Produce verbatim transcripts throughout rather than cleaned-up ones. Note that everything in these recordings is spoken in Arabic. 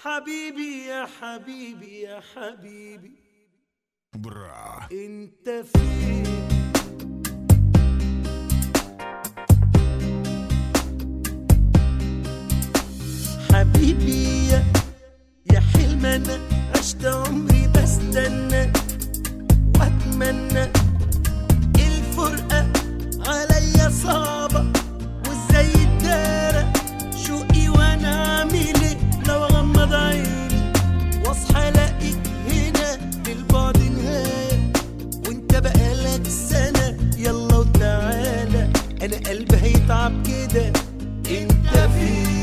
حبيبي يا حبيبي يا حبيبي برا انت فين؟ حبيبي يا يا حلم انا عشت عمري بستنى واتمنى الفرقة عليا صعبة وازاي الدارة شوقي وانا اعمل ايه لو اغمض عيني واصحى الاقيك هنا للبعد نهاية وانت بقالك سنة يلا وتعالى انا قلبي هيتعب كده انت فين؟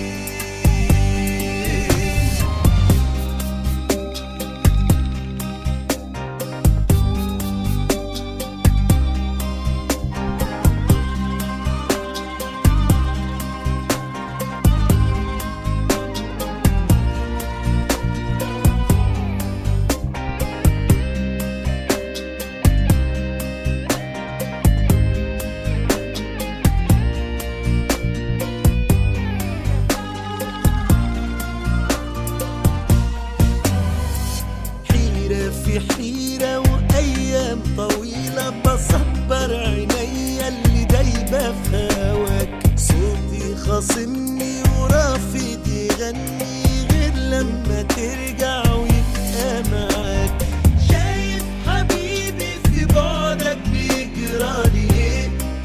في حيرة وأيام طويلة بصبر عينيا اللي دايبة في هواك صوتي خاصمني ورافض يغني غير لما ترجع ويبقى معاك شايف حبيبي في بعدك بيجرالي ايه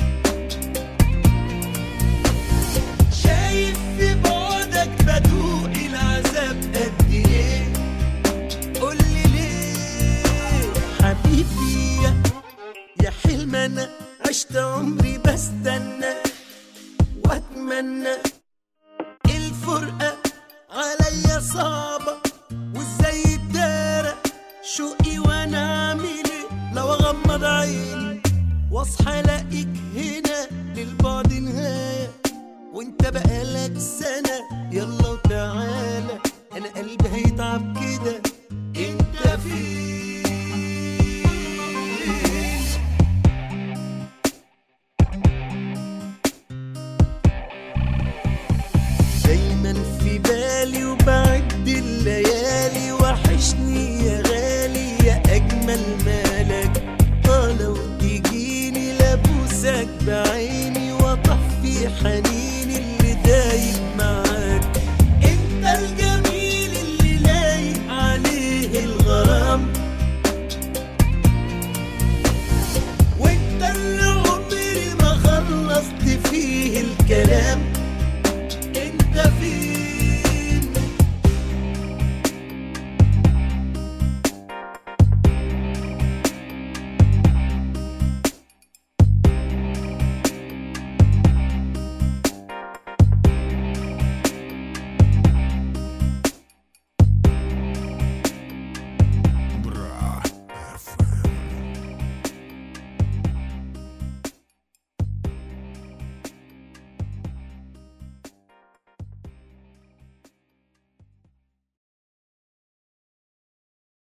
شايف في بعدك بدوق العذاب قد ايه قولي حبيبي يا يا حلم انا عشت عمري بستنى واتمنى الفرقة عليا صعبة وازاي الدارة شوقي وانا اعمل ايه لو اغمض عيني واصحى الاقيك هنا للبعد نهاية وانت بقالك سنة يلا وتعالى انا قلبي هيتعب كده